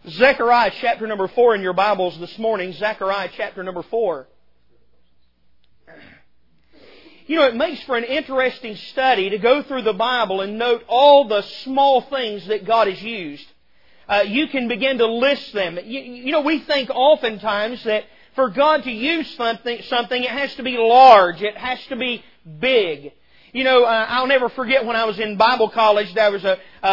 Zechariah chapter number 4 in your Bibles this morning. Zechariah chapter number 4. You know, it makes for an interesting study to go through the Bible and note all the small things that God has used. You can begin to list them. You know, we think oftentimes that for God to use something, it has to be large. It has to be big. You know, I'll never forget when I was in Bible college, there was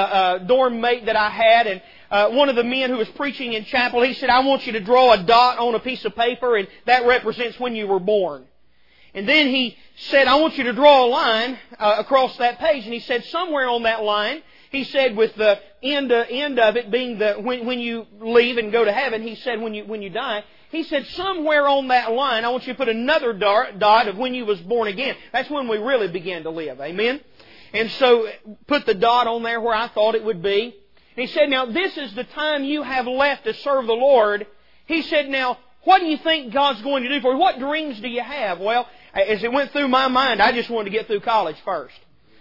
a dorm mate that I had, and one of the men who was preaching in chapel, he said, I want you to draw a dot on a piece of paper, and that represents when you were born. And then he said, I want you to draw a line across that page. And he said, somewhere on that line, he said, with the end of it being when you leave and go to heaven, he said, when you die, he said, somewhere on that line, I want you to put another dot of when you was born again. That's when we really began to live. Amen? And so, put the dot on there where I thought it would be. And he said, now, this is the time you have left to serve the Lord. He said, now, what do you think God's going to do for you? What dreams do you have? Well, as it went through my mind, I just wanted to get through college first.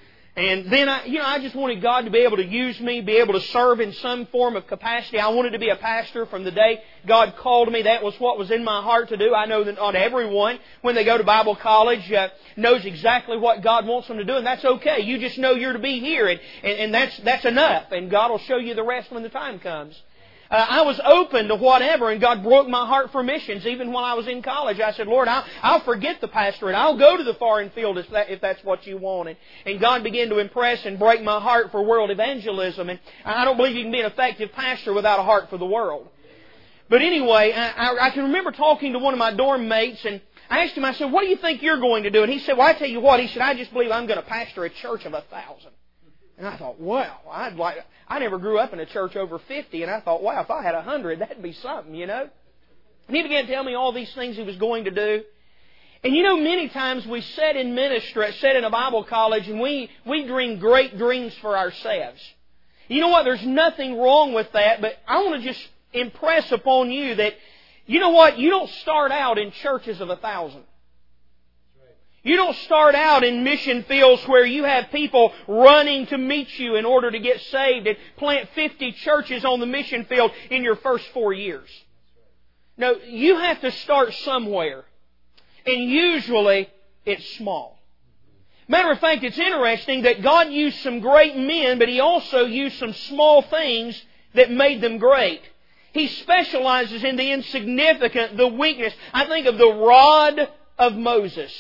And then, I just wanted God to be able to use me, be able to serve in some form of capacity. I wanted to be a pastor from the day God called me. That was what was in my heart to do. I know that not everyone, when they go to Bible college, knows exactly what God wants them to do, and that's okay. You just know you're to be here, and that's enough. And God will show you the rest when the time comes. I was open to whatever, and God broke my heart for missions. Even when I was in college, I said, Lord, I'll forget the pastorate. I'll go to the foreign field if that's what you want. And God began to impress and break my heart for world evangelism. And I don't believe you can be an effective pastor without a heart for the world. But anyway, I can remember talking to one of my dorm mates, and I asked him, I said, what do you think you're going to do? And he said, well, I tell you what. He said, I just believe I'm going to pastor a church of 1,000. And I thought, wow, I never grew up in a church over 50, and I thought, wow, if I had 100, that'd be something, you know. And he began to tell me all these things he was going to do. And you know, many times we sit in ministry, sit in a Bible college, and we dream great dreams for ourselves. You know what? There's nothing wrong with that, but I want to just impress upon you that, you know what? You don't start out in churches of 1,000. You don't start out in mission fields where you have people running to meet you in order to get saved and plant 50 churches on the mission field in your first 4 years. No, you have to start somewhere. And usually, it's small. Matter of fact, it's interesting that God used some great men, but He also used some small things that made them great. He specializes in the insignificant, the weakness. I think of the rod of Moses.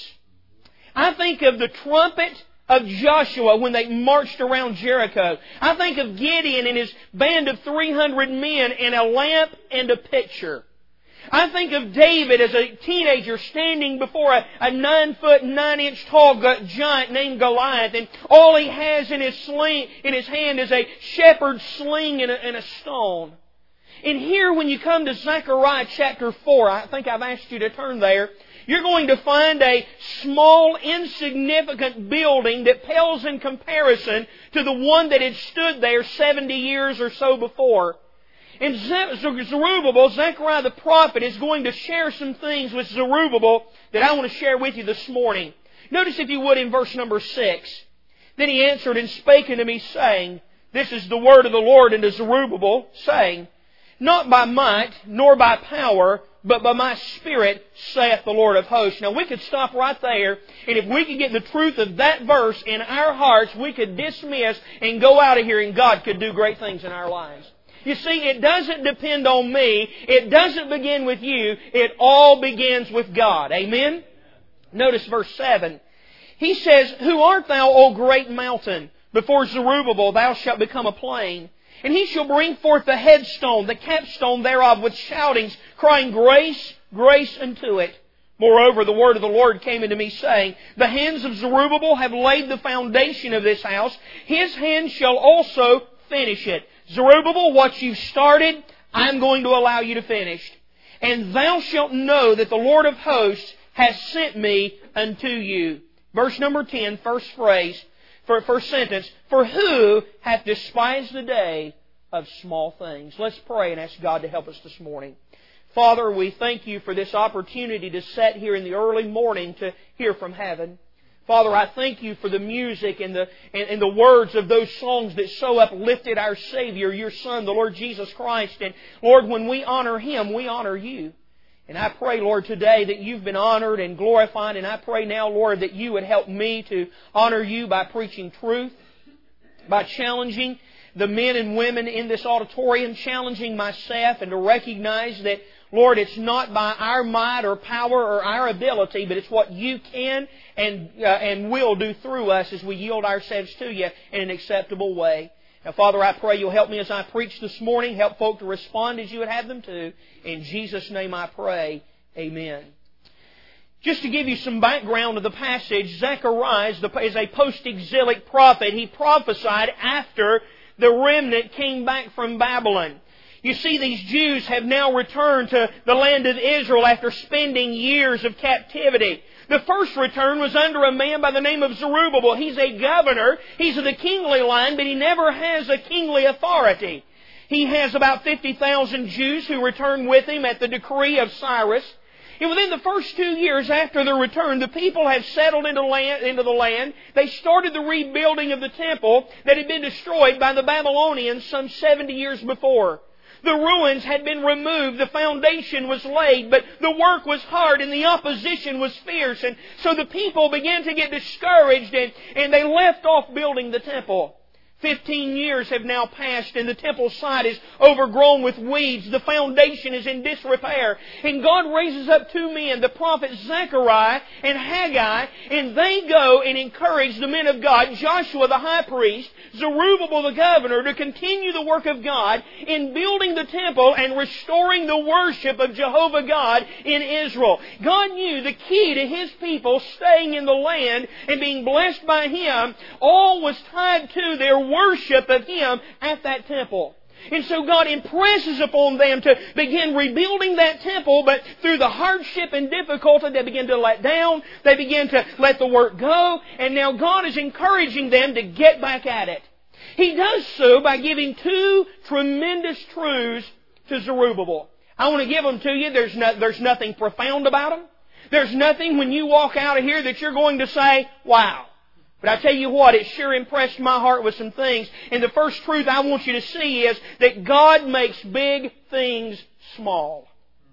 I think of the trumpet of Joshua when they marched around Jericho. I think of Gideon and his band of 300 men and a lamp and a pitcher. I think of David as a teenager standing before a 9-foot, 9-inch tall giant named Goliath, and all he has in his hand is a shepherd's sling and a stone. And here when you come to Zechariah chapter 4, I think I've asked you to turn there, you're going to find a small, insignificant building that pales in comparison to the one that had stood there 70 years or so before. And Zerubbabel, Zechariah the prophet, is going to share some things with Zerubbabel that I want to share with you this morning. Notice, if you would, in verse number 6. Then he answered and spake unto me, saying, This is the word of the Lord unto Zerubbabel, saying, Not by might, nor by power, but by my Spirit, saith the Lord of hosts. Now, we could stop right there, and if we could get the truth of that verse in our hearts, we could dismiss and go out of here, and God could do great things in our lives. You see, it doesn't depend on me. It doesn't begin with you. It all begins with God. Amen? Notice verse 7. He says, Who art thou, O great mountain? Before Zerubbabel thou shalt become a plain. And he shall bring forth the headstone, the capstone thereof, with shoutings, crying, Grace, grace unto it. Moreover, the word of the Lord came unto me, saying, The hands of Zerubbabel have laid the foundation of this house. His hand shall also finish it. Zerubbabel, what you've started, I'm going to allow you to finish. And thou shalt know that the Lord of hosts has sent me unto you. Verse number 10, first phrase. First sentence, For who hath despised the day of small things? Let's pray and ask God to help us this morning. Father, we thank You for this opportunity to sit here in the early morning to hear from heaven. Father, I thank You for the music and the words of those songs that so uplifted our Savior, Your Son, the Lord Jesus Christ. And Lord, when we honor Him, we honor You. And I pray, Lord, today that You've been honored and glorified. And I pray now, Lord, that You would help me to honor You by preaching truth, by challenging the men and women in this auditorium, challenging myself, and to recognize that, Lord, it's not by our might or power or our ability, but it's what You can and will do through us as we yield ourselves to You in an acceptable way. Now, Father, I pray You'll help me as I preach this morning. Help folk to respond as You would have them to. In Jesus' name I pray. Amen. Just to give you some background of the passage, Zechariah is a post-exilic prophet. He prophesied after the remnant came back from Babylon. You see, these Jews have now returned to the land of Israel after spending years of captivity. The first return was under a man by the name of Zerubbabel. He's a governor. He's of the kingly line, but he never has a kingly authority. He has about 50,000 Jews who return with him at the decree of Cyrus. And within the first 2 years after their return, the people have settled into the land. They started the rebuilding of the temple that had been destroyed by the Babylonians some 70 years before. The ruins had been removed, the foundation was laid, but the work was hard and the opposition was fierce. And so the people began to get discouraged and they left off building the temple. 15 years have now passed and the temple site is overgrown with weeds. The foundation is in disrepair. And God raises up two men, the prophets Zechariah and Haggai, and they go and encourage the men of God, Joshua the high priest, Zerubbabel the governor, to continue the work of God in building the temple and restoring the worship of Jehovah God in Israel. God knew the key to His people staying in the land and being blessed by Him all was tied to their worship of Him at that temple. And so God impresses upon them to begin rebuilding that temple, but through the hardship and difficulty, they begin to let down. They begin to let the work go. And now God is encouraging them to get back at it. He does so by giving two tremendous truths to Zerubbabel. I want to give them to you. There's nothing profound about them. There's nothing when you walk out of here that you're going to say, wow. But I tell you what, it sure impressed my heart with some things. And the first truth I want you to see is that God makes big things small.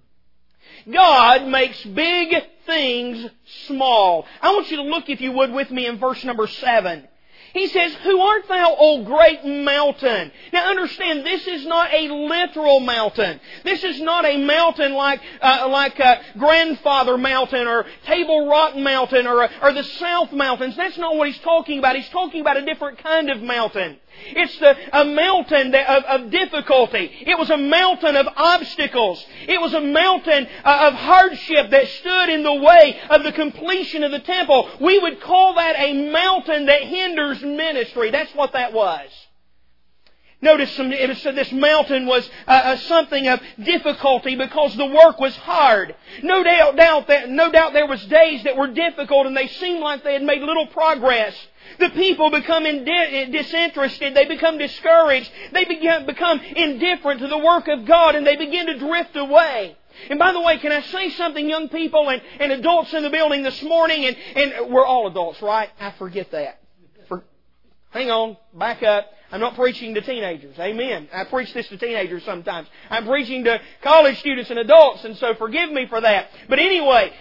God makes big things small. I want you to look, if you would, with me in verse number 7. He says, "Who art thou, O great mountain?" Now understand, this is not a literal mountain. This is not a mountain like Grandfather Mountain or Table Rock Mountain or the South Mountains. That's not what he's talking about. He's talking about a different kind of mountain. It's a mountain of difficulty. It was a mountain of obstacles. It was a mountain of hardship that stood in the way of the completion of the temple. We would call that a mountain that hinders ministry. That's what that was. Notice this mountain was something of difficulty because the work was hard. No doubt there was days that were difficult and they seemed like they had made little progress. The people become disinterested. They become discouraged. They become indifferent to the work of God and they begin to drift away. And by the way, can I say something, young people and adults in the building this morning? And we're all adults, right? I forget that. Hang on, back up. I'm not preaching to teenagers. Amen. I preach this to teenagers sometimes. I'm preaching to college students and adults, and so forgive me for that. But anyway,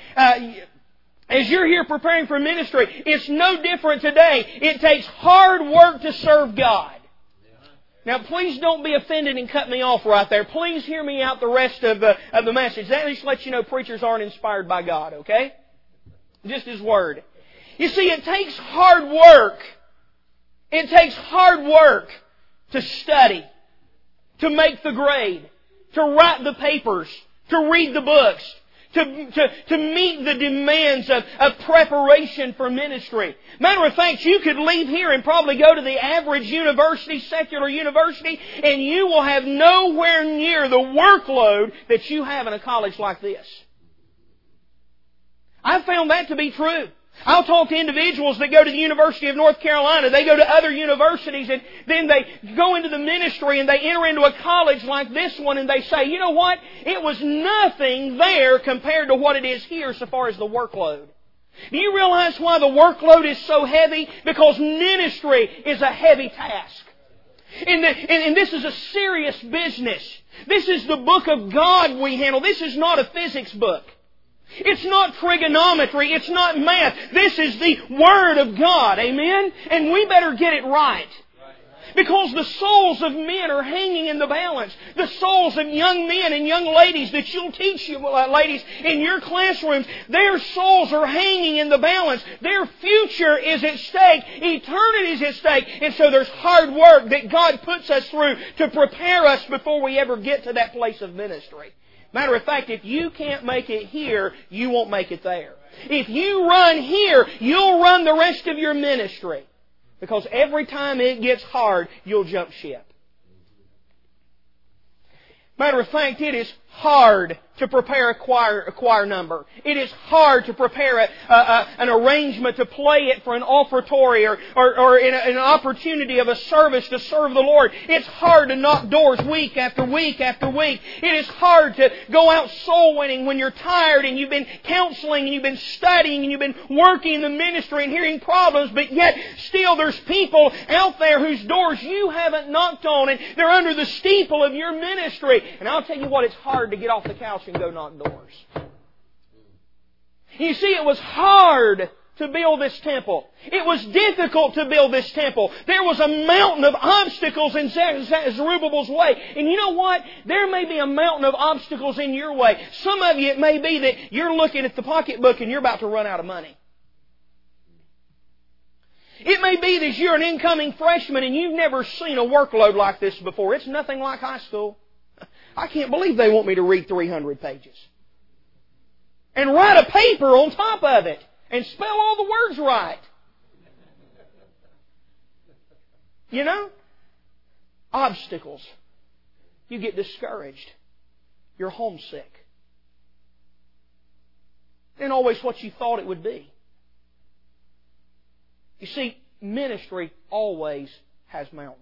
as you're here preparing for ministry, it's no different today. It takes hard work to serve God. Now, please don't be offended and cut me off right there. Please hear me out the rest of the message. That at least lets you know preachers aren't inspired by God, okay? Just His Word. You see, it takes hard work. It takes hard work to study, to make the grade, to write the papers, to read the books, to meet the demands of preparation for ministry. Matter of fact, you could leave here and probably go to the average university, secular university, and you will have nowhere near the workload that you have in a college like this. I've found that to be true. I'll talk to individuals that go to the University of North Carolina. They go to other universities and then they go into the ministry and they enter into a college like this one and they say, you know what? It was nothing there compared to what it is here so far as the workload. Do you realize why the workload is so heavy? Because ministry is a heavy task. And this is a serious business. This is the book of God we handle. This is not a physics book. It's not trigonometry. It's not math. This is the Word of God. Amen? And we better get it right. Because the souls of men are hanging in the balance. The souls of young men and young ladies that you'll teach you, ladies, in your classrooms, their souls are hanging in the balance. Their future is at stake. Eternity is at stake. And so there's hard work that God puts us through to prepare us before we ever get to that place of ministry. Matter of fact, if you can't make it here, you won't make it there. If you run here, you'll run the rest of your ministry. Because every time it gets hard, you'll jump ship. Matter of fact, it is hard to prepare a choir number. It is hard to prepare an arrangement to play it for an offertory or in an opportunity of a service to serve the Lord. It's hard to knock doors week after week after week. It is hard to go out soul winning when you're tired and you've been counseling and you've been studying and you've been working in the ministry and hearing problems, but yet still there's people out there whose doors you haven't knocked on and they're under the steeple of your ministry. And I'll tell you what, it's hard to get off the couch and go knock doors. You see, it was hard to build this temple. It was difficult to build this temple. There was a mountain of obstacles in Zerubbabel's way. And you know what? There may be a mountain of obstacles in your way. Some of you, it may be that you're looking at the pocketbook and you're about to run out of money. It may be that you're an incoming freshman and you've never seen a workload like this before. It's nothing like high school. I can't believe they want me to read 300 pages. And write a paper on top of it. And spell all the words right. You know? Obstacles. You get discouraged. You're homesick. Ain't always what you thought it would be. You see, ministry always has mountains.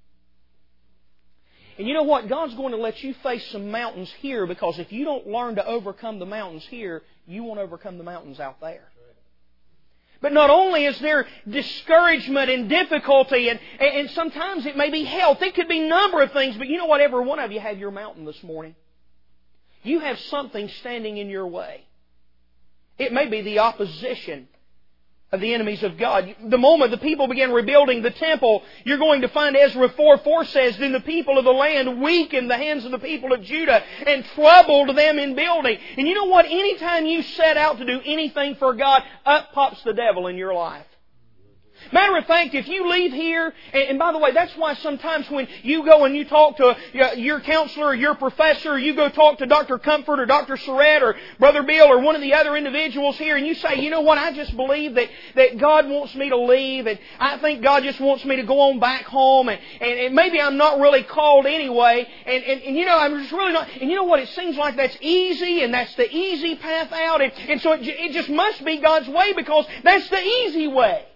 And you know what? God's going to let you face some mountains here because if you don't learn to overcome the mountains here, you won't overcome the mountains out there. But not only is there discouragement and difficulty, and sometimes it may be health. It could be a number of things, but you know what? Every one of you have your mountain this morning. You have something standing in your way. It may be the opposition of the enemies of God. The moment the people began rebuilding the temple, you're going to find Ezra 4:4 says, "Then the people of the land weakened the hands of the people of Judah and troubled them in building." And you know what? Anytime you set out to do anything for God, up pops the devil in your life. Matter of fact, if you leave here, and by the way, that's why sometimes when you go and you talk to your counselor or your professor, or you go talk to Dr. Comfort or Dr. Surratt or Brother Bill or one of the other individuals here, and you say, you know what, I just believe that God wants me to leave, and I think God just wants me to go on back home, and maybe I'm not really called anyway, and you know, I'm just really not, and you know what, it seems like that's easy, and that's the easy path out, and so it just must be God's way because that's the easy way.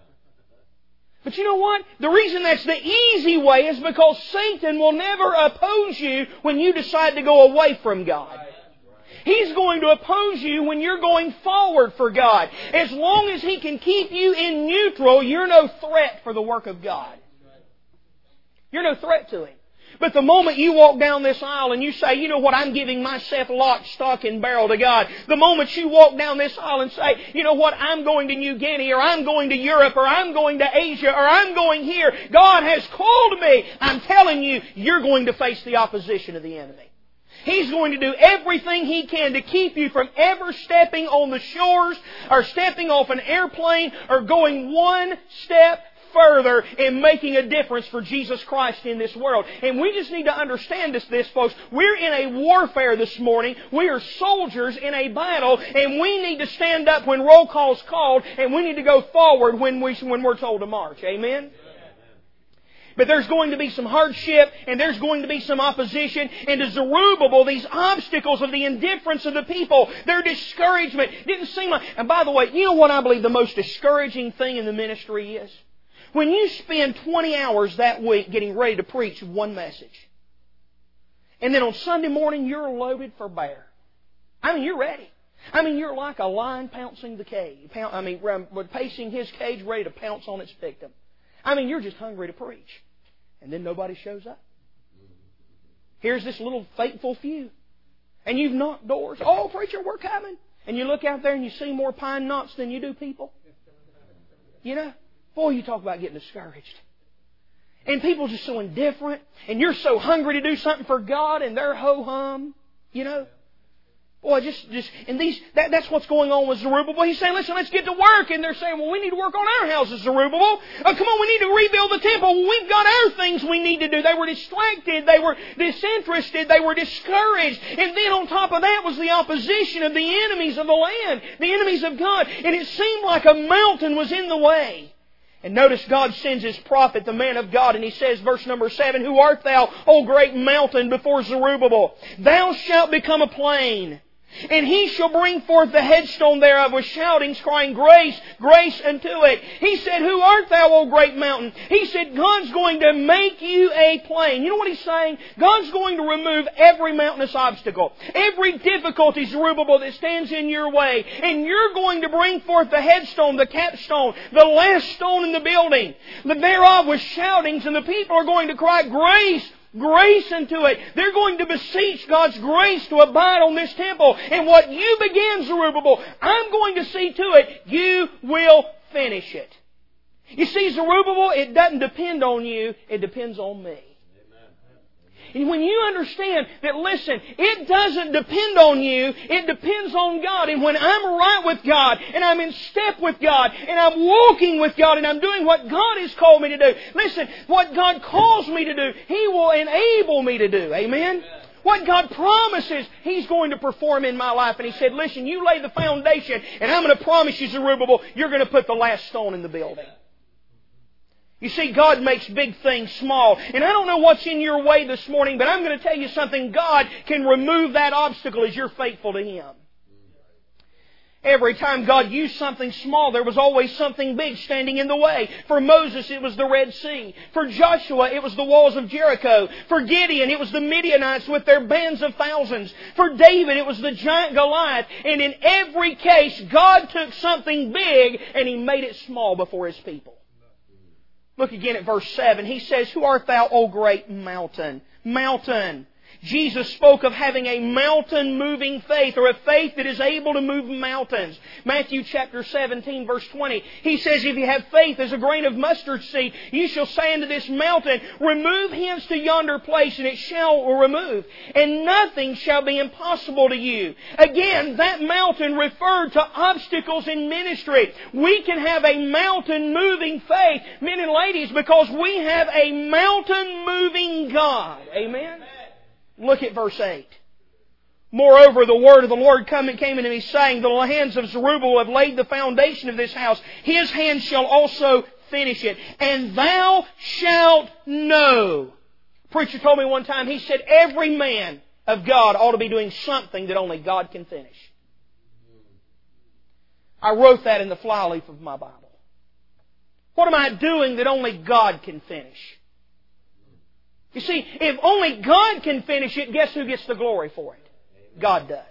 But you know what? The reason that's the easy way is because Satan will never oppose you when you decide to go away from God. He's going to oppose you when you're going forward for God. As long as he can keep you in neutral, you're no threat for the work of God. You're no threat to Him. But the moment you walk down this aisle and you say, you know what, I'm giving myself lock, stock, and barrel to God. The moment you walk down this aisle and say, you know what, I'm going to New Guinea, or I'm going to Europe, or I'm going to Asia, or I'm going here. God has called me. I'm telling you, you're going to face the opposition of the enemy. He's going to do everything He can to keep you from ever stepping on the shores, or stepping off an airplane, or going one step further in making a difference for Jesus Christ in this world. And we just need to understand this, folks. We're in a warfare this morning. We are soldiers in a battle, and we need to stand up when roll call's called, and we need to go forward when we're told to march. Amen? But there's going to be some hardship, and there's going to be some opposition. And to Zerubbabel, these obstacles of the indifference of the people, their discouragement, didn't seem like... And by the way, you know what I believe the most discouraging thing in the ministry is? When you spend 20 hours that week getting ready to preach one message, and then on Sunday morning you're loaded for bear. I mean, you're ready. I mean, you're like a lion pouncing the cage. Pacing his cage, ready to pounce on its victim. I mean, you're just hungry to preach. And then nobody shows up. Here's this little faithful few. And you've knocked doors. Oh, preacher, we're coming. And you look out there and you see more pine knots than you do people. You know? Boy, you talk about getting discouraged. And people just so indifferent. And you're so hungry to do something for God and they're ho-hum. You know? Boy, that's what's going on with Zerubbabel. He's saying, listen, let's get to work. And they're saying, well, we need to work on our houses, Zerubbabel. Come on, we need to rebuild the temple. Well, we've got our things we need to do. They were distracted. They were disinterested. They were discouraged. And then on top of that was the opposition of the enemies of the land, the enemies of God. And it seemed like a mountain was in the way. And notice God sends His prophet, the man of God, and he says, verse number 7, Who art thou, O great mountain, before Zerubbabel? Thou shalt become a plain. And he shall bring forth the headstone thereof with shoutings, crying, Grace, grace unto it. He said, Who art thou, O great mountain? He said, God's going to make you a plain. You know what He's saying? God's going to remove every mountainous obstacle, every difficulty, Zerubbabel, that stands in your way. And you're going to bring forth the headstone, the capstone, the last stone in the building. Thereof with shoutings, and the people are going to cry, Grace, grace unto it. They're going to beseech God's grace to abide on this temple. And what you began, Zerubbabel, I'm going to see to it, you will finish it. You see, Zerubbabel, it doesn't depend on you, it depends on me. And when you understand that, listen, it doesn't depend on you, it depends on God. And when I'm right with God, and I'm in step with God, and I'm walking with God, and I'm doing what God has called me to do, listen, what God calls me to do, He will enable me to do. Amen? What God promises, He's going to perform in my life. And He said, listen, you lay the foundation, and I'm going to promise you, Zerubbabel, you're going to put the last stone in the building. You see, God makes big things small. And I don't know what's in your way this morning, but I'm going to tell you something. God can remove that obstacle as you're faithful to Him. Every time God used something small, there was always something big standing in the way. For Moses, it was the Red Sea. For Joshua, it was the walls of Jericho. For Gideon, it was the Midianites with their bands of thousands. For David, it was the giant Goliath. And in every case, God took something big and He made it small before His people. Look again at verse 7. He says, Who art thou, O great mountain? Mountain. Jesus spoke of having a mountain-moving faith, or a faith that is able to move mountains. Matthew chapter 17, verse 20. He says, If you have faith as a grain of mustard seed, you shall say unto this mountain, Remove hence to yonder place, and it shall remove. And nothing shall be impossible to you. Again, that mountain referred to obstacles in ministry. We can have a mountain-moving faith, men and ladies, because we have a mountain-moving God. Amen? Look at verse 8. Moreover, the word of the Lord came unto me, saying, The hands of Zerubbabel have laid the foundation of this house. His hands shall also finish it. And thou shalt know. A preacher told me one time, he said, every man of God ought to be doing something that only God can finish. I wrote that in the flyleaf of my Bible. What am I doing that only God can finish? You see, if only God can finish it, guess who gets the glory for it? God does.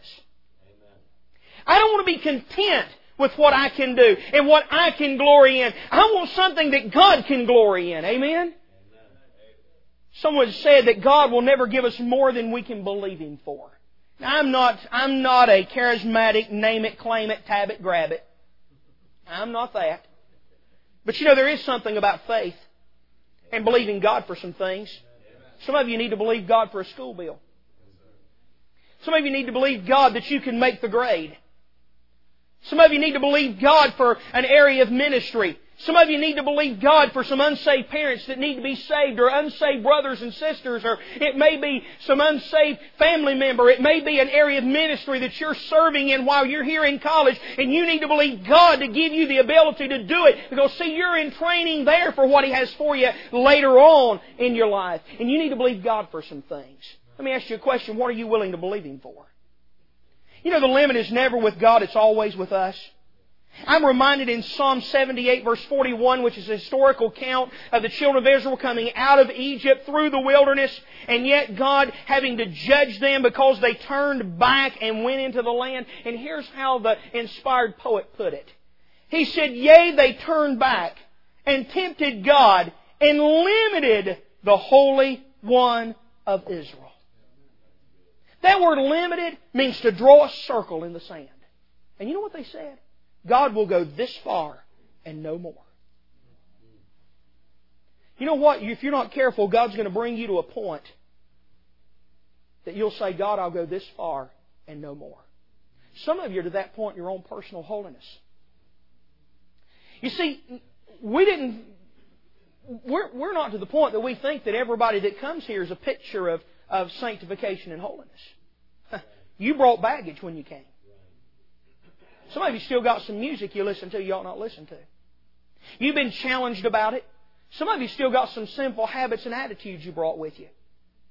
I don't want to be content with what I can do and what I can glory in. I want something that God can glory in. Amen? Someone said that God will never give us more than we can believe Him for. Now, I'm not a charismatic, name it, claim it, tab it, grab it. I'm not that. But you know, there is something about faith and believing God for some things. Some of you need to believe God for a school bill. Some of you need to believe God that you can make the grade. Some of you need to believe God for an area of ministry. Some of you need to believe God for some unsaved parents that need to be saved, or unsaved brothers and sisters, or it may be some unsaved family member. It may be an area of ministry that you're serving in while you're here in college, and you need to believe God to give you the ability to do it. Because, see, you're in training there for what He has for you later on in your life. And you need to believe God for some things. Let me ask you a question. What are you willing to believe Him for? You know, the limit is never with God, it's always with us. I'm reminded in Psalm 78 verse 41, which is a historical account of the children of Israel coming out of Egypt through the wilderness, and yet God having to judge them because they turned back and went into the land. And here's how the inspired poet put it. He said, "Yea, they turned back and tempted God and limited the Holy One of Israel." That word limited means to draw a circle in the sand. And you know what they said? God will go this far and no more. You know what? If you're not careful, God's going to bring you to a point that you'll say, "God, I'll go this far and no more." Some of you are to that point in your own personal holiness. You see, we're not to the point that we think that everybody that comes here is a picture of sanctification and holiness. You brought baggage when you came. Some of you still got some music you listen to you ought not listen to. You've been challenged about it. Some of you still got some sinful habits and attitudes you brought with you.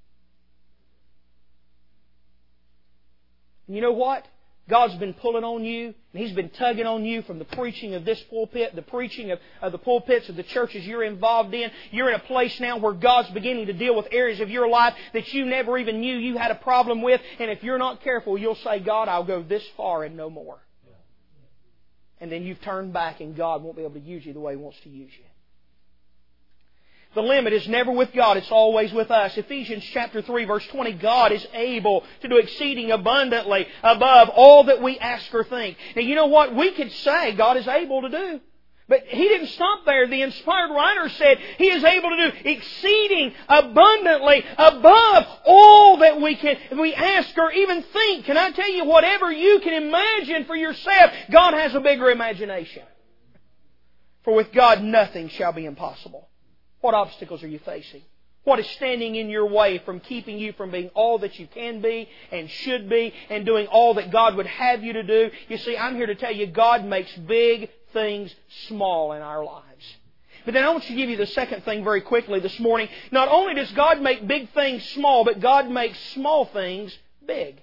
And you know what? God's been pulling on you, and He's been tugging on you from the preaching of this pulpit, the preaching of the pulpits of the churches you're involved in. You're in a place now where God's beginning to deal with areas of your life that you never even knew you had a problem with. And if you're not careful, you'll say, "God, I'll go this far and no more." And then you've turned back and God won't be able to use you the way He wants to use you. The limit is never with God, it's always with us. Ephesians chapter 3 verse 20, God is able to do exceeding abundantly above all that we ask or think. Now you know what? We could say God is able to do. But He didn't stop there. The inspired writer said He is able to do exceeding abundantly above all that we ask or even think. Can I tell you, whatever you can imagine for yourself, God has a bigger imagination. For with God nothing shall be impossible. What obstacles are you facing? What is standing in your way from keeping you from being all that you can be and should be and doing all that God would have you to do? You see, I'm here to tell you, God makes big things small in our lives. But then I want to give you the second thing very quickly this morning. Not only does God make big things small, but God makes small things big.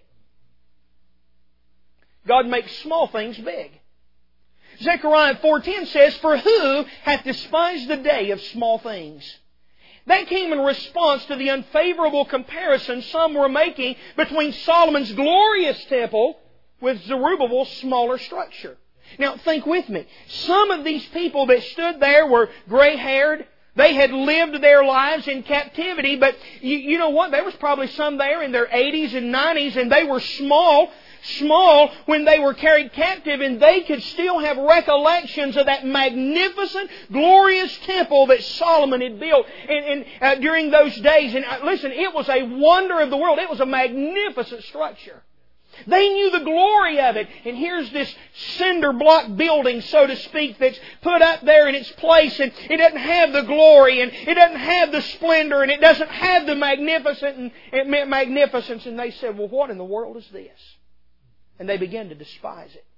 God makes small things big. Zechariah 4:10 says, "For who hath despised the day of small things?" That came in response to the unfavorable comparison some were making between Solomon's glorious temple with Zerubbabel's smaller structure. Now think with me. Some of these people that stood there were gray-haired. They had lived their lives in captivity, but you know what? There was probably some there in their 80s and 90s, and they were small when they were carried captive, and they could still have recollections of that magnificent, glorious temple that Solomon had built during those days. And listen, it was a wonder of the world. It was a magnificent structure. They knew the glory of it. And here's this cinder block building, so to speak, that's put up there in its place, and it doesn't have the glory, and it doesn't have the splendor, and it doesn't have the magnificence. And they said, "Well, what in the world is this?" And they began to despise it.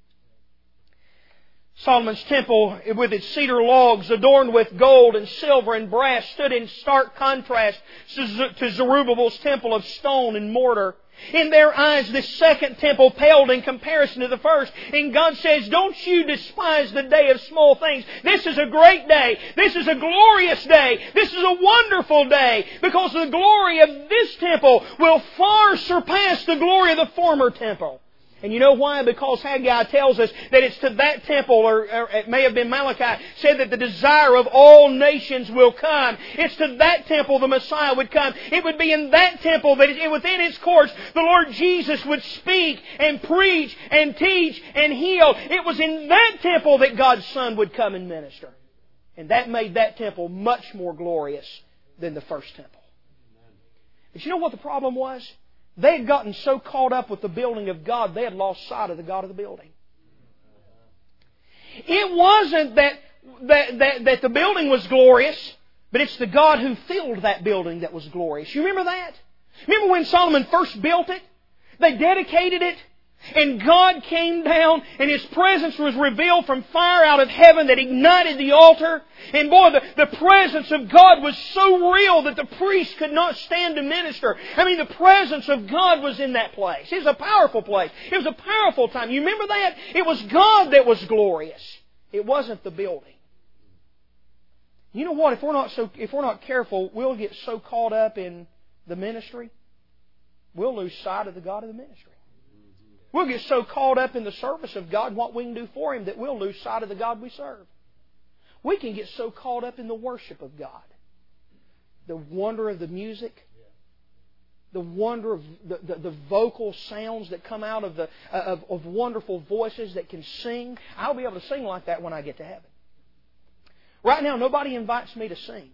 Solomon's temple, with its cedar logs adorned with gold and silver and brass, stood in stark contrast to Zerubbabel's temple of stone and mortar. In their eyes, this second temple paled in comparison to the first. And God says, "Don't you despise the day of small things. This is a great day. This is a glorious day. This is a wonderful day. Because the glory of this temple will far surpass the glory of the former temple." And you know why? Because Haggai tells us that it's to that temple, or it may have been Malachi, said that the desire of all nations will come. It's to that temple the Messiah would come. It would be in that temple that within its courts the Lord Jesus would speak and preach and teach and heal. It was in that temple that God's Son would come and minister. And that made that temple much more glorious than the first temple. But you know what the problem was? They had gotten so caught up with the building of God, they had lost sight of the God of the building. It wasn't that the building was glorious, but it's the God who filled that building that was glorious. You remember that? Remember when Solomon first built it? They dedicated it. And God came down and His presence was revealed from fire out of heaven that ignited the altar. And boy, the presence of God was so real that the priest could not stand to minister. I mean, the presence of God was in that place. It was a powerful place. It was a powerful time. You remember that? It was God that was glorious. It wasn't the building. You know what? If we're not careful, we'll get so caught up in the ministry, we'll lose sight of the God of the ministry. We'll get so caught up in the service of God, what we can do for Him, that we'll lose sight of the God we serve. We can get so caught up in the worship of God. The wonder of the music, the wonder of the vocal sounds that come out of wonderful voices that can sing. I'll be able to sing like that when I get to heaven. Right now, nobody invites me to sing.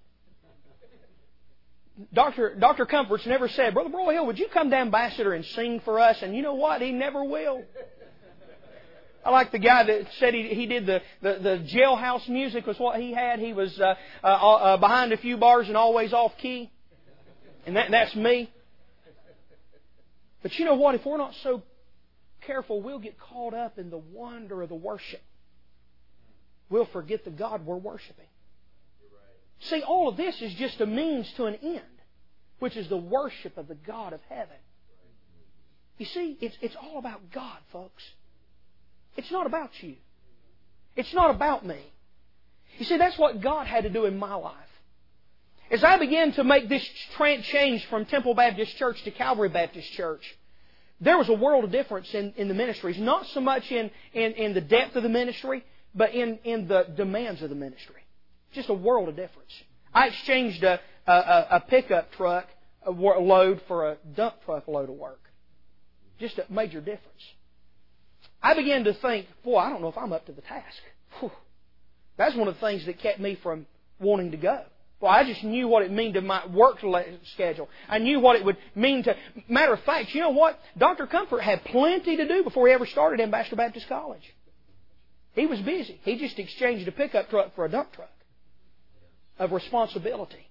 Dr. Comforts never said, Brother Broyhill, would you come to Ambassador and sing for us? And you know what? He never will. I like the guy that said he did the jailhouse music was what he had. He was behind a few bars and always off key. And that's me. But you know what? If we're not so careful, we'll get caught up in the wonder of the worship. We'll forget the God we're worshiping. See, all of this is just a means to an end, which is the worship of the God of heaven. You see, it's all about God, folks. It's not about you. It's not about me. You see, that's what God had to do in my life. As I began to make this change from Temple Baptist Church to Calvary Baptist Church, there was a world of difference in the ministries. Not so much in the depth of the ministry, but in the demands of the ministry. Just a world of difference. I exchanged a pickup truck load for a dump truck load of work. Just a major difference. I began to think, boy, I don't know if I'm up to the task. Whew. That's one of the things that kept me from wanting to go. Well, I just knew what it meant to my work schedule. I knew what it would mean to... Matter of fact, you know what? Dr. Comfort had plenty to do before he ever started Ambassador Baptist College. He was busy. He just exchanged a pickup truck for a dump truck of responsibility.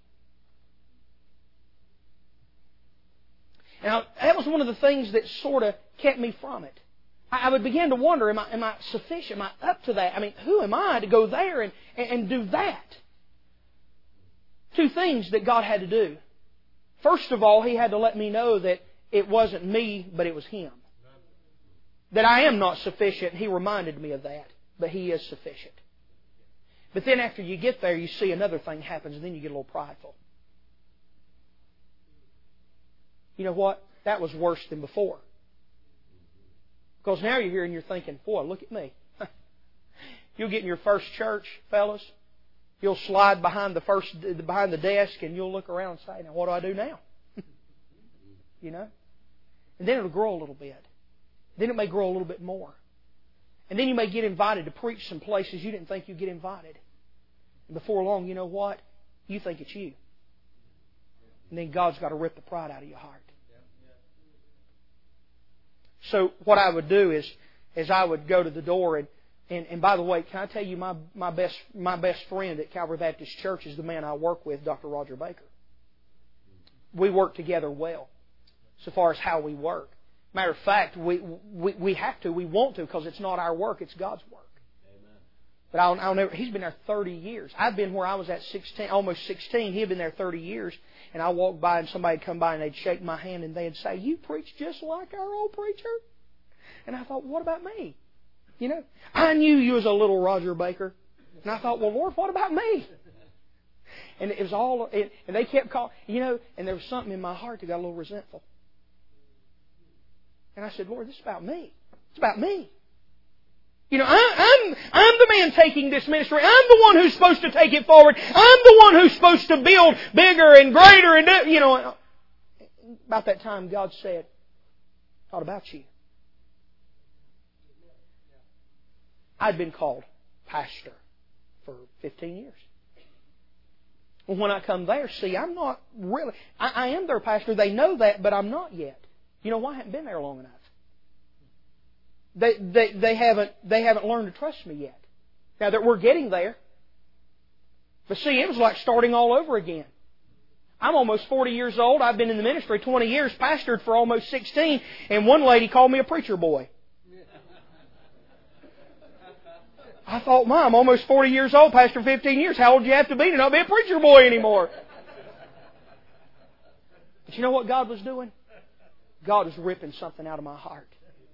Now, that was one of the things that sort of kept me from it. I would begin to wonder, am I sufficient? Am I up to that? I mean, who am I to go there and do that? Two things that God had to do. First of all, He had to let me know that it wasn't me, but it was Him. That I am not sufficient. He reminded me of that. But He is sufficient. But then after you get there, you see another thing happens, and then you get a little prideful. You know what? That was worse than before. Because now you're here and you're thinking, boy, look at me. You'll get in your first church, fellas. You'll slide behind the desk and you'll look around and say, now what do I do now? You know? And then it'll grow a little bit. Then it may grow a little bit more. And then you may get invited to preach some places you didn't think you'd get invited. And before long, you know what? You think it's you. And then God's got to rip the pride out of your heart. So what I would do is I would go to the door and by the way, can I tell you my best friend at Calvary Baptist Church is the man I work with, Dr. Roger Baker. We work together well so far as how we work. Matter of fact, we have to, we want to, because it's not our work, it's God's work. Amen. But I'll never. He's been there 30 years. I've been where I was at 16, almost 16. He had been there 30 years. And I walked by and somebody would come by and they'd shake my hand and they'd say, "You preach just like our old preacher." And I thought, what about me? You know, I knew you was a little Roger Baker. And I thought, well, Lord, what about me? And it was all, and they kept calling, you know, and there was something in my heart that got a little resentful. And I said, Lord, this is about me. It's about me. You know, I'm the man taking this ministry. I'm the one who's supposed to take it forward. I'm the one who's supposed to build bigger and greater. And you know, about that time, God said, "Thought about you." I'd been called pastor for 15 years. Well, when I come there, see, I'm not really. I am their pastor. They know that, but I'm not yet. You know why? I haven't been there long enough. They haven't learned to trust me yet. Now that we're getting there. But see, it was like starting all over again. I'm almost 40 years old. I've been in the ministry 20 years, pastored for almost 16, and one lady called me a preacher boy. I thought, Mom, I'm almost 40 years old, pastor 15 years. How old do you have to be to not be a preacher boy anymore? But you know what God was doing? God was ripping something out of my heart.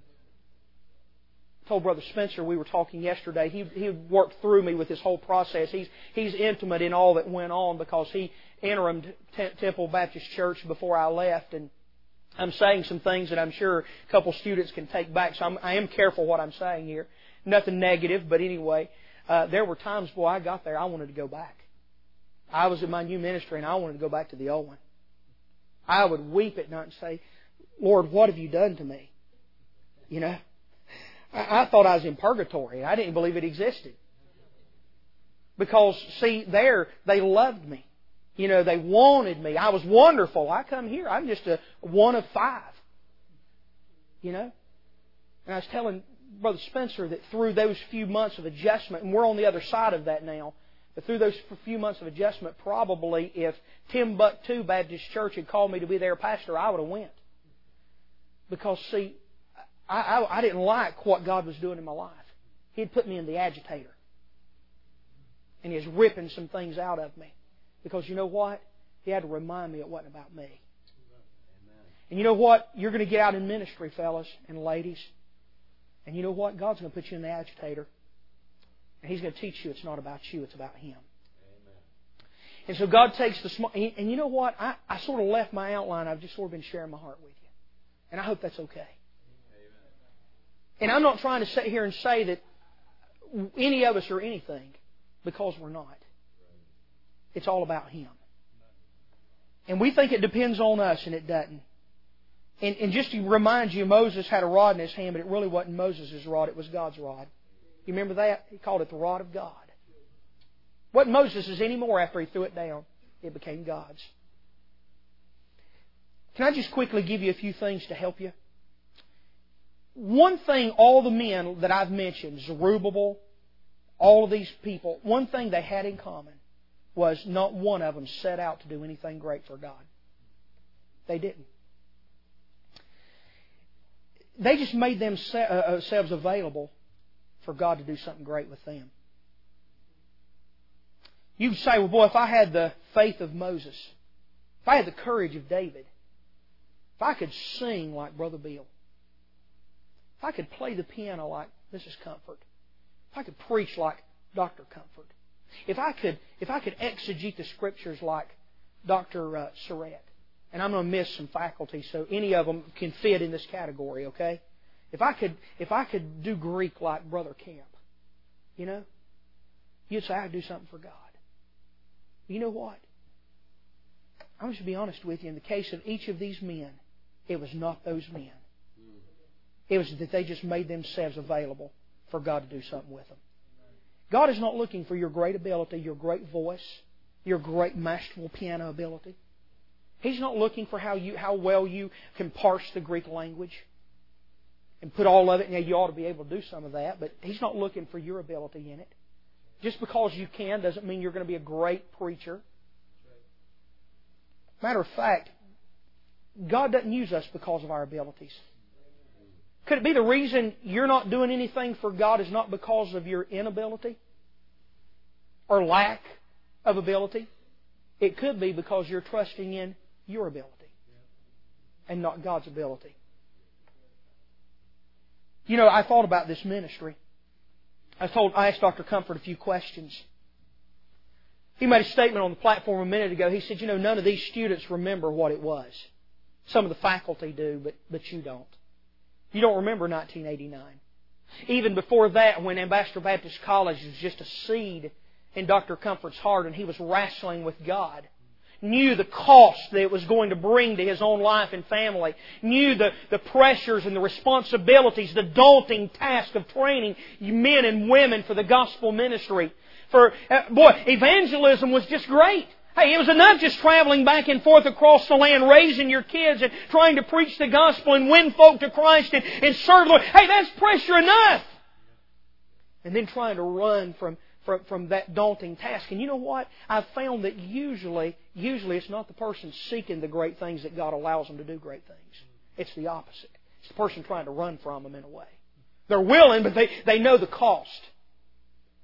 I told Brother Spencer, we were talking yesterday, he worked through me with this whole process. He's intimate in all that went on because he interimed Temple Baptist Church before I left. And I'm saying some things that I'm sure a couple students can take back. So I am careful what I'm saying here. Nothing negative, but anyway, there were times, boy, I got there, I wanted to go back. I was in my new ministry and I wanted to go back to the old one. I would weep at night and say, Lord, what have you done to me? You know, I thought I was in purgatory. I didn't believe it existed. Because, see, there, they loved me. You know, they wanted me. I was wonderful. I come here, I'm just a one of 5. You know? And I was telling Brother Spencer that through those few months of adjustment, and we're on the other side of that now, but through those few months of adjustment, probably if Timbuktu Baptist Church had called me to be their pastor, I would have went. Because, see, I didn't like what God was doing in my life. He had put me in the agitator. And He was ripping some things out of me. Because you know what? He had to remind me it wasn't about me. And you know what? You're going to get out in ministry, fellas and ladies. And you know what? God's going to put you in the agitator. And He's going to teach you it's not about you, it's about Him. And so God takes the small... And you know what? I sort of left my outline. I've just sort of been sharing my heart with you. And I hope that's okay. And I'm not trying to sit here and say that any of us are anything, because we're not. It's all about Him. And we think it depends on us, and it doesn't. And just to remind you, Moses had a rod in his hand, but it really wasn't Moses' rod, it was God's rod. You remember that? He called it the rod of God. It wasn't Moses' anymore after he threw it down. It became God's. Can I just quickly give you a few things to help you? One thing all the men that I've mentioned, Zerubbabel, all of these people, one thing they had in common was not one of them set out to do anything great for God. They didn't. They just made themselves available for God to do something great with them. You say, well, boy, if I had the faith of Moses, if I had the courage of David, if I could sing like Brother Bill, if I could play the piano like Mrs. Comfort, if I could preach like Dr. Comfort, if I could exegete the Scriptures like Dr. Surratt, and I'm going to miss some faculty, so any of them can fit in this category, okay? If I could do Greek like Brother Camp, you know, you'd say I could do something for God. You know what? I'm just to be honest with you. In the case of each of these men, it was not those men. It was that they just made themselves available for God to do something with them. God is not looking for your great ability, your great voice, your great masterful piano ability. He's not looking for how well you can parse the Greek language and put all of it. Now, you ought to be able to do some of that, but He's not looking for your ability in it. Just because you can doesn't mean you're going to be a great preacher. Matter of fact, God doesn't use us because of our abilities. Could it be the reason you're not doing anything for God is not because of your inability or lack of ability? It could be because you're trusting in your ability and not God's ability. You know, I thought about this ministry. I asked Dr. Comfort a few questions. He made a statement on the platform a minute ago. He said, you know, none of these students remember what it was. Some of the faculty do, but you don't. You don't remember 1989. Even before that, when Ambassador Baptist College was just a seed in Dr. Comfort's heart and he was wrestling with God, knew the cost that it was going to bring to his own life and family, knew the pressures and the responsibilities, the daunting task of training men and women for the gospel ministry. Evangelism was just great. Hey, it was enough just traveling back and forth across the land, raising your kids and trying to preach the gospel and win folk to Christ and serve the Lord. Hey, that's pressure enough. And then trying to run from that daunting task. And you know what? I've found that usually it's not the person seeking the great things that God allows them to do great things. It's the opposite. It's the person trying to run from them in a way. They're willing, but they know the cost.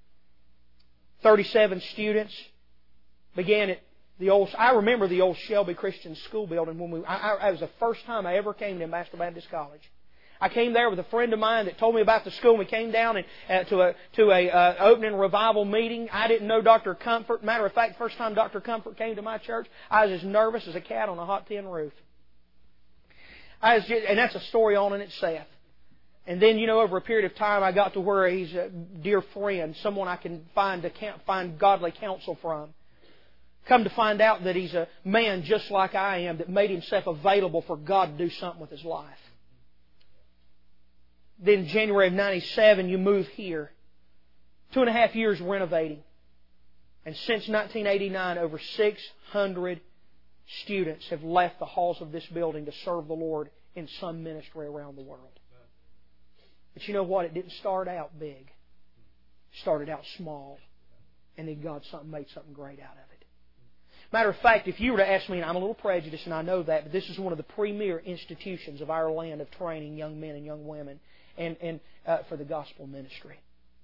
37 students. Began at the old... I remember the old Shelby Christian School building when it was the first time I ever came to Ambassador Baptist College. I came there with a friend of mine that told me about the school, and we came down to a opening revival meeting. I didn't know Dr. Comfort. Matter of fact, the first time Dr. Comfort came to my church, I was as nervous as a cat on a hot tin roof. And that's a story on in itself. And then, over a period of time, I got to where he's a dear friend, someone I can find godly counsel from. Come to find out that he's a man just like I am that made himself available for God to do something with his life. Then January of 97, you move here. 2.5 years renovating. And since 1989, over 600 students have left the halls of this building to serve the Lord in some ministry around the world. But you know what? It didn't start out big. It started out small. And then God made something great out of it. Matter of fact, if you were to ask me, and I'm a little prejudiced and I know that, but this is one of the premier institutions of our land of training young men and young women and for the gospel ministry.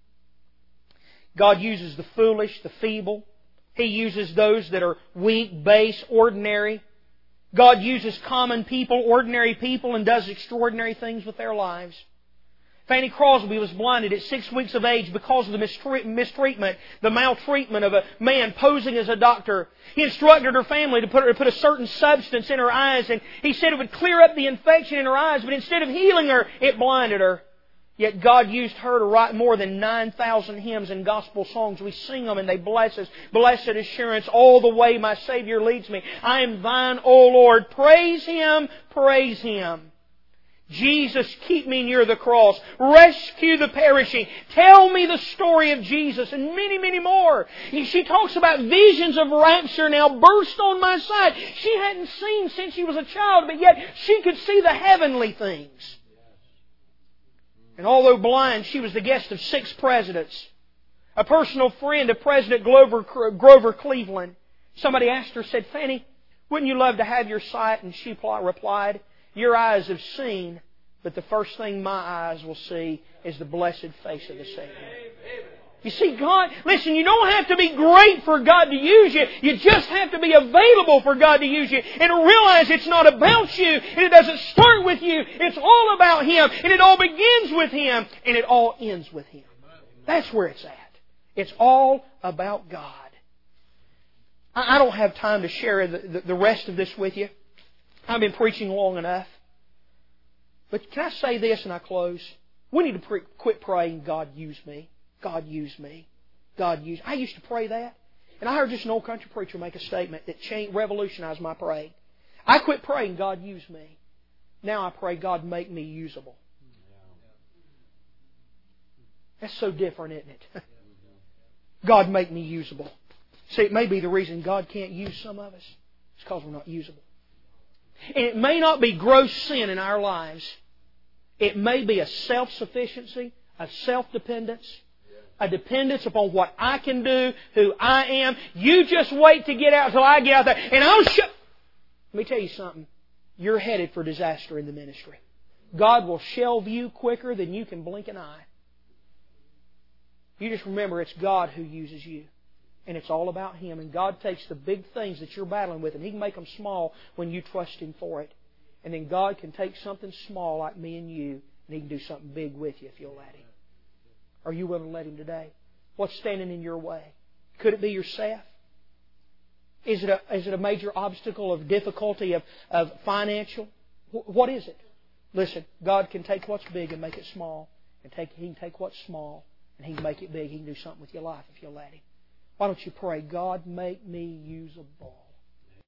God uses the foolish, the feeble. He uses those that are weak, base, ordinary. God uses common people, ordinary people, and does extraordinary things with their lives. Fanny Crosby was blinded at 6 weeks of age because of the mistreatment, the maltreatment of a man posing as a doctor. He instructed her family to put a certain substance in her eyes, and he said it would clear up the infection in her eyes, but instead of healing her, it blinded her. Yet God used her to write more than 9,000 hymns and gospel songs. We sing them and they bless us. Blessed assurance, all the way my Savior leads me. I am thine, O Lord. Praise Him, praise Him. Jesus, keep me near the cross. Rescue the perishing. Tell me the story of Jesus, and many, many more. She talks about visions of rapture now burst on my sight. She hadn't seen since she was a child, but yet she could see the heavenly things. And although blind, she was the guest of 6 presidents. A personal friend of President Grover Cleveland. Somebody asked her, said, Fanny, wouldn't you love to have your sight? And she replied, your eyes have seen, but the first thing my eyes will see is the blessed face of the Savior. You see, God, listen, you don't have to be great for God to use you. You just have to be available for God to use you. And realize it's not about you. And it doesn't start with you. It's all about Him. And it all begins with Him. And it all ends with Him. That's where it's at. It's all about God. I don't have time to share the rest of this with you. I've been preaching long enough. But can I say this and I close? We need to quit praying, God use me. God use me. God use me. I used to pray that. And I heard just an old country preacher make a statement that revolutionized my praying. I quit praying, God use me. Now I pray, God make me usable. That's so different, isn't it? God make me usable. See, it may be the reason God can't use some of us. It's because we're not usable. And it may not be gross sin in our lives. It may be a self-sufficiency, a self-dependence, a dependence upon what I can do, who I am. You just wait to get out till I get out there. And Let me tell you something. You're headed for disaster in the ministry. God will shelve you quicker than you can blink an eye. You just remember it's God who uses you. And it's all about Him. And God takes the big things that you're battling with and He can make them small when you trust Him for it. And then God can take something small like me and you and He can do something big with you if you'll let Him. Are you willing to let Him today? What's standing in your way? Could it be yourself? Is it a major obstacle of difficulty of financial? What is it? Listen, God can take what's big and make it small. And He can take what's small and He can make it big. He can do something with your life if you'll let Him. Why don't you pray, God, make me usable.